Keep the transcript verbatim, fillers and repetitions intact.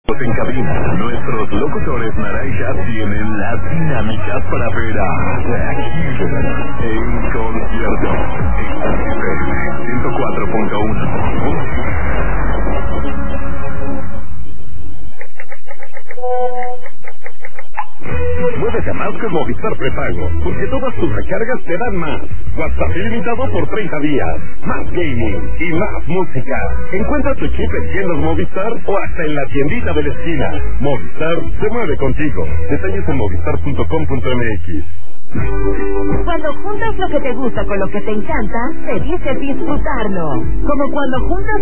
En cabina, nuestros locutores naranja tienen la dinámica para ver a en concierto en ciento cuatro punto uno. Muévete más con Movistar Prepago, porque todas tus recargas te dan más. WhatsApp ilimitado por treinta días, más gaming y más música. Encuentra tu chip en tiendas Movistar o hasta en la tiendita de la esquina. Movistar se mueve contigo. Detalles en movistar punto com punto m x. Cuando juntas lo que te gusta con lo que te encanta, te dice disfrutarlo. Como cuando juntas